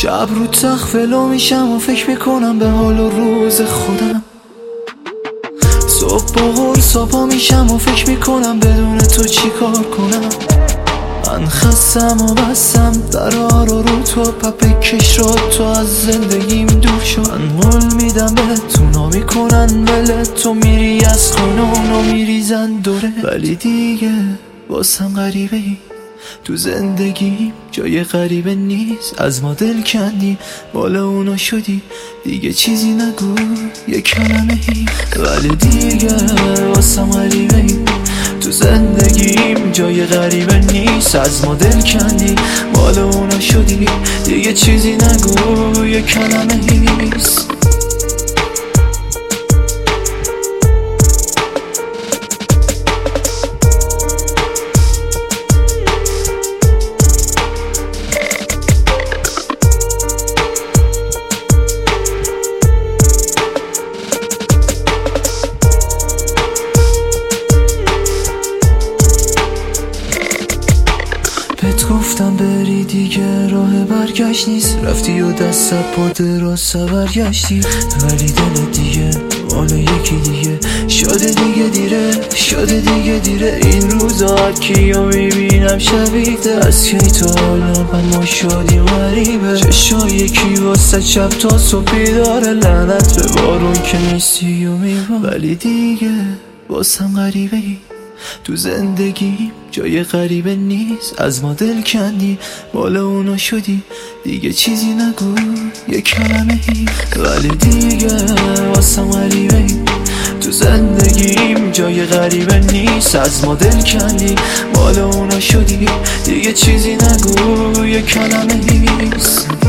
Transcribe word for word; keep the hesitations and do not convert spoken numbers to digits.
شب رو تخت ولو میشم و فکر میکنم به حال و روز خودم. صبح با قرص پا میشم و فکر میکنم بدون تو چی کار کنم. من خستم و بستم درها رو رو تو پپکش رو تو از زندگیم دور شد. من قول میدم به تو نمیکنن بله تو میری از خونه اونو میریزن دوره. ولی دیگه واسم غریبه ای تو زندگیم جای غریبه نیست. از ما دل کندی بالا اونو شدی دیگه چیزی نگو یه کلمه ای. ولی دیگه واسم غریبه ای تو زندگیم جای غریبه نیست. از ما دل کندی بالا اونو شدی دیگه چیزی نگو یه کلمه ایست. بهت گفتم بری دیگه راه برگشت نیست. رفتی و دست پا دراز برگشتی. ولی دل دیگه مال یکی دیگه شده دیگه دیره شده دیگه دیره. این روزا کیو میبینم شبیده از کی تو حالا من ما شدیم غریبه. چشای یکی واسه شب تا صبح بیداره لعنت به بارون که نیستی و میبان. ولی دیگه واسم غریبه ای تو زندگی جای غریبه نیست. از ما دل کندی بالا اونو شدی دیگه چیزی نگو یه کلمه ای. ولی دیگه واسم غریبه ای تو زندگیم جای غریبه نیست. از ما دل کندی بالا اونو شدی دیگه چیزی نگو یه کلمه ایست.